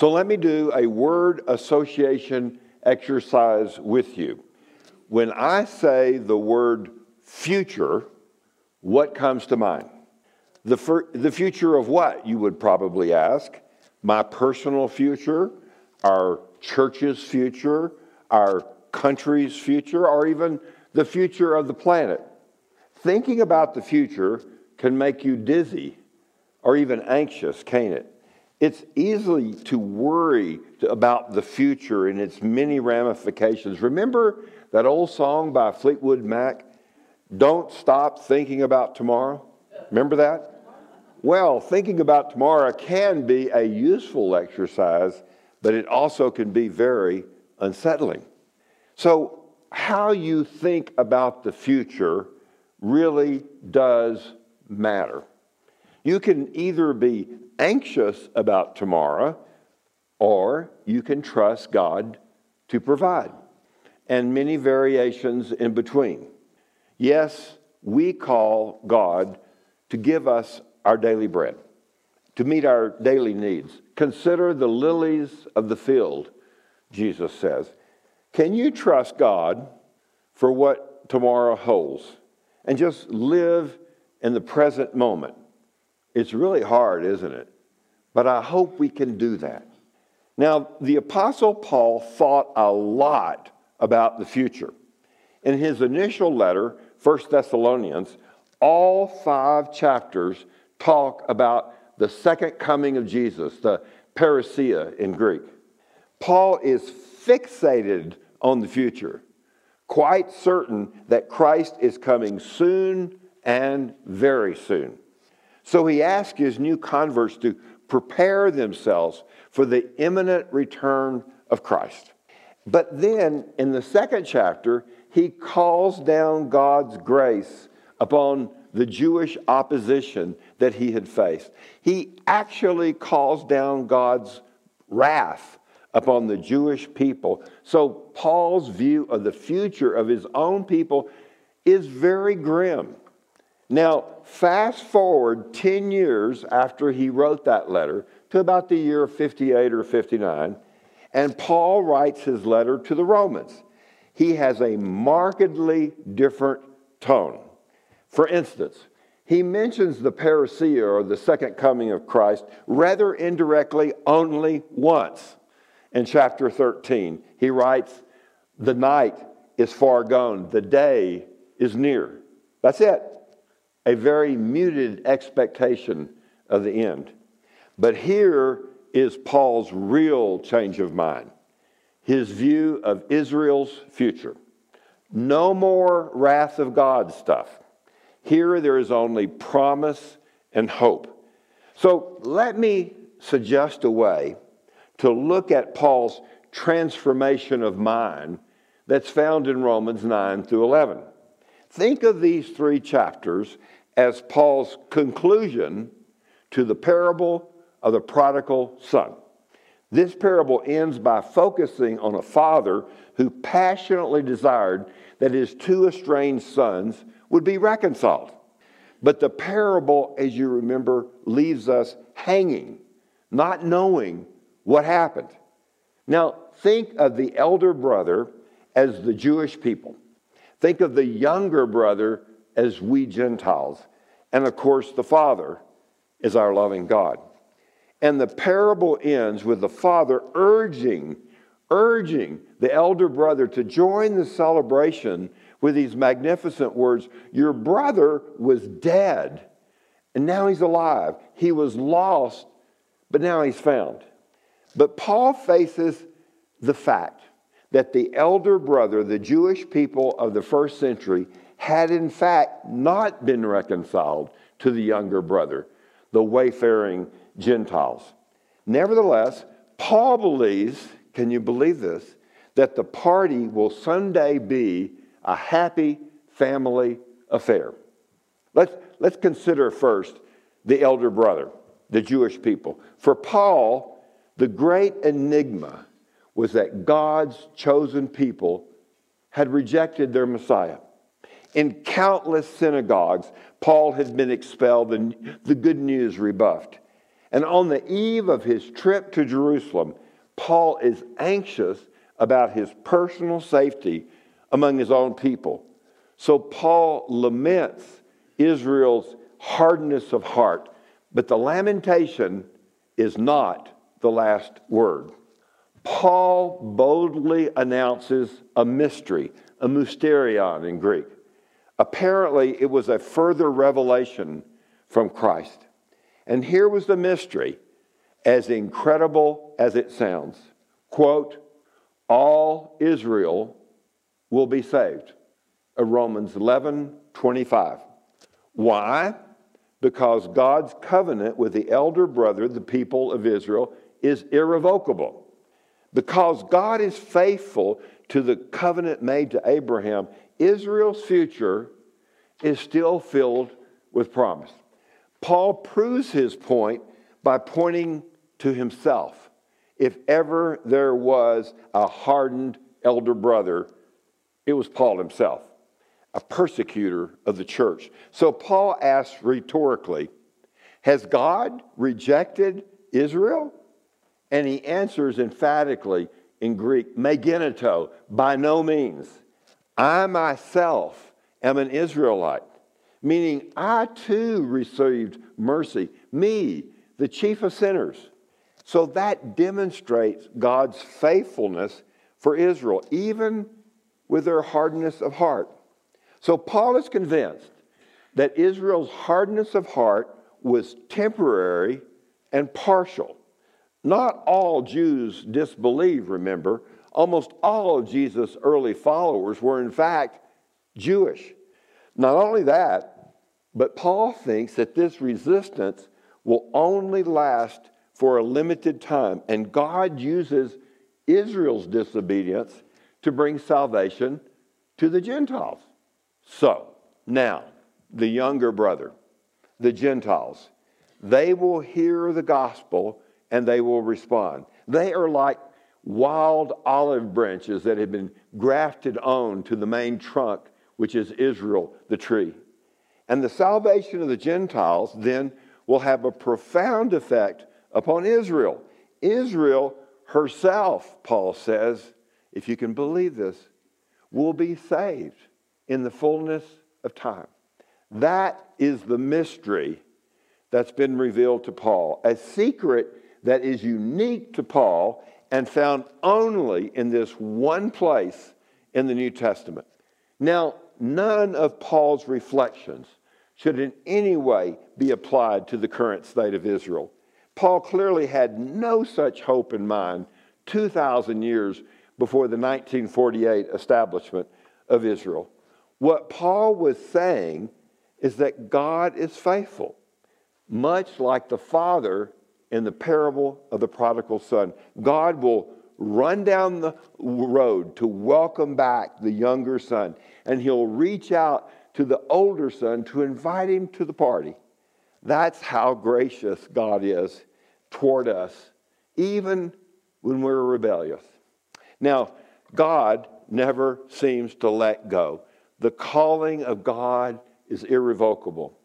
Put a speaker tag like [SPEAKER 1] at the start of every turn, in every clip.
[SPEAKER 1] So let me do a word association exercise with you. When I say the word future, what comes to mind? The future of what, you would probably ask? My personal future, our church's future, our country's future, or even the future of the planet. Thinking about the future can make you dizzy or even anxious, can't it? It's easy to worry about the future and its many ramifications. Remember that old song by Fleetwood Mac, "Don't Stop Thinking About Tomorrow"? Remember that? Well, thinking about tomorrow can be a useful exercise, but it also can be very unsettling. So how you think about the future really does matter. You can either be anxious about tomorrow, or you can trust God to provide, and many variations in between. Yes, we call God to give us our daily bread, to meet our daily needs. Consider the lilies of the field, Jesus says. Can you trust God for what tomorrow holds and just live in the present moment? It's really hard, isn't it? But I hope we can do that. Now, the Apostle Paul thought a lot about the future. In his initial letter, 1 Thessalonians, all 5 chapters talk about the second coming of Jesus, the parousia in Greek. Paul is fixated on the future, quite certain that Christ is coming soon and very soon. So he asked his new converts to prepare themselves for the imminent return of Christ. But then in the second chapter, he calls down God's grace upon the Jewish opposition that he had faced. He actually calls down God's wrath upon the Jewish people. So Paul's view of the future of his own people is very grim. Now, fast forward 10 years after he wrote that letter to about the year 58 or 59, and Paul writes his letter to the Romans. He has a markedly different tone. For instance, he mentions the parousia, or the second coming of Christ, rather indirectly only once. In chapter 13, he writes, "The night is far gone, the day is near." That's it. A very muted expectation of the end. But here is Paul's real change of mind, his view of Israel's future. No more wrath of God stuff. Here there is only promise and hope. So let me suggest a way to look at Paul's transformation of mind that's found in Romans 9 through 11. Think of these 3 chapters as Paul's conclusion to the parable of the prodigal son. This parable ends by focusing on a father who passionately desired that his 2 estranged sons would be reconciled. But the parable, as you remember, leaves us hanging, not knowing what happened. Now, think of the elder brother as the Jewish people. Think of the younger brother as we Gentiles. And of course, the father is our loving God. And the parable ends with the father urging the elder brother to join the celebration with these magnificent words, "Your brother was dead, and now he's alive. He was lost, but now he's found." But Paul faces the fact that the elder brother, the Jewish people of the first century, had in fact not been reconciled to the younger brother, the wayfaring Gentiles. Nevertheless, Paul believes, can you believe this, that the party will someday be a happy family affair. Let's consider first the elder brother, the Jewish people. For Paul, the great enigma was that God's chosen people had rejected their Messiah. In countless synagogues, Paul had been expelled and the good news rebuffed. And on the eve of his trip to Jerusalem, Paul is anxious about his personal safety among his own people. So Paul laments Israel's hardness of heart, but the lamentation is not the last word. Paul boldly announces a mystery, a mysterion in Greek. Apparently, it was a further revelation from Christ. And here was the mystery, as incredible as it sounds. Quote, all Israel will be saved. Romans 11:25. Why? Because God's covenant with the elder brother, the people of Israel, is irrevocable. Because God is faithful to the covenant made to Abraham, Israel's future is still filled with promise. Paul proves his point by pointing to himself. If ever there was a hardened elder brother, it was Paul himself, a persecutor of the church. So Paul asks rhetorically, has God rejected Israel? And he answers emphatically in Greek, me genoito, by no means. I myself am an Israelite, meaning I too received mercy, me, the chief of sinners. So that demonstrates God's faithfulness for Israel, even with their hardness of heart. So Paul is convinced that Israel's hardness of heart was temporary and partial. Not all Jews disbelieve, remember. Almost all of Jesus' early followers were in fact Jewish. Not only that, but Paul thinks that this resistance will only last for a limited time, and God uses Israel's disobedience to bring salvation to the Gentiles. So, now, the younger brother, the Gentiles, they will hear the gospel and they will respond. They are like wild olive branches that have been grafted on to the main trunk, which is Israel, the tree. And the salvation of the Gentiles then will have a profound effect upon Israel. Israel herself, Paul says, if you can believe this, will be saved in the fullness of time. That is the mystery that's been revealed to Paul, a secret that is unique to Paul and found only in this one place in the New Testament. Now, none of Paul's reflections should in any way be applied to the current state of Israel. Paul clearly had no such hope in mind 2,000 years before the 1948 establishment of Israel. What Paul was saying is that God is faithful, much like the father in the parable of the prodigal son. God will run down the road to welcome back the younger son, and he'll reach out to the older son to invite him to the party. That's how gracious God is toward us, even when we're rebellious. Now, God never seems to let go. The calling of God is irrevocable,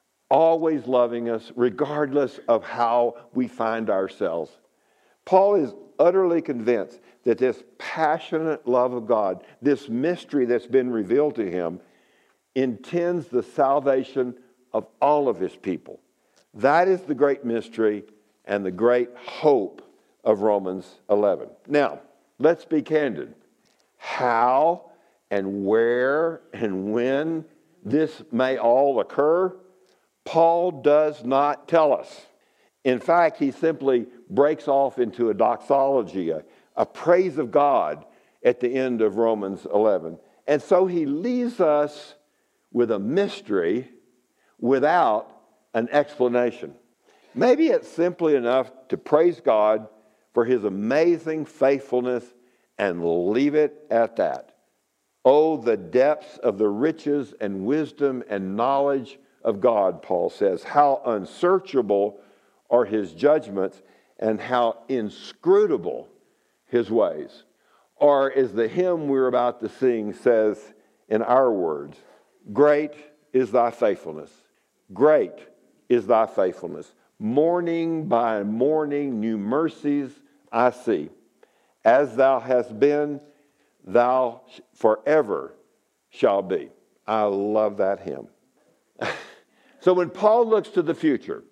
[SPEAKER 1] always loving us regardless of how we find ourselves. Paul is utterly convinced that this passionate love of God, this mystery that's been revealed to him, intends the salvation of all of his people. That is the great mystery and the great hope of Romans 11. Now, let's be candid. How and where and when this may all occur, Paul does not tell us. In fact, he simply breaks off into a doxology, a praise of God at the end of Romans 11. And so he leaves us with a mystery without an explanation. Maybe it's simply enough to praise God for his amazing faithfulness and leave it at that. Oh, the depths of the riches and wisdom and knowledge of God, Paul says. How unsearchable are his judgments and how inscrutable his ways. Or as the hymn we're about to sing says in our words, great is thy faithfulness. Great is thy faithfulness. Morning by morning, new mercies I see. As thou hast been, thou forever shall be. I love that hymn. So when Paul looks to the future,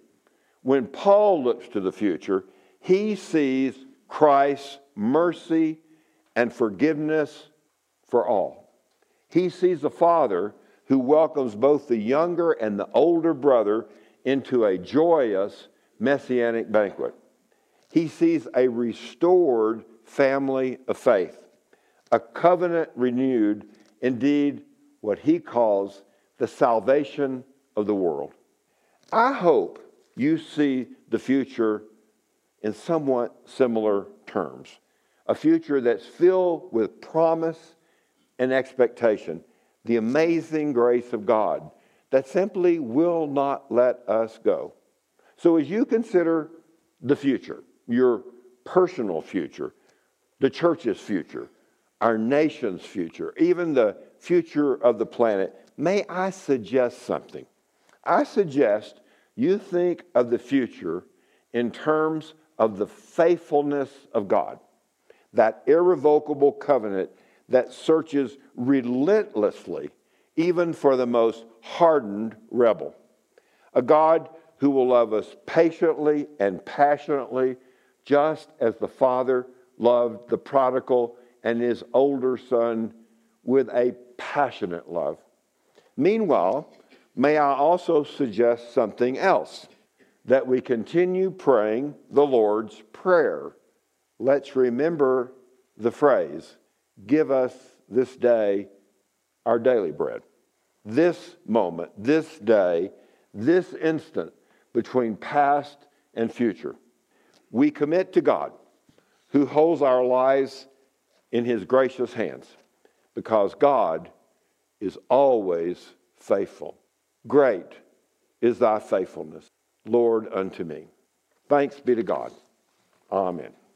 [SPEAKER 1] he sees Christ's mercy and forgiveness for all. He sees the Father who welcomes both the younger and the older brother into a joyous messianic banquet. He sees a restored family of faith, a covenant renewed, indeed what he calls the salvation of the world. I hope you see the future in somewhat similar terms, a future that's filled with promise and expectation, the amazing grace of God that simply will not let us go. So as you consider the future, your personal future, the church's future, our nation's future, even the future of the planet, may I suggest something? I suggest you think of the future in terms of the faithfulness of God, that irrevocable covenant that searches relentlessly even for the most hardened rebel. A God who will love us patiently and passionately, just as the Father loved the prodigal and his older son with a passionate love. Meanwhile, may I also suggest something else, that we continue praying the Lord's Prayer. Let's remember the phrase, give us this day our daily bread. This moment, this day, this instant between past and future, we commit to God who holds our lives in his gracious hands, because God is always faithful. Great is thy faithfulness, Lord, unto me. Thanks be to God. Amen.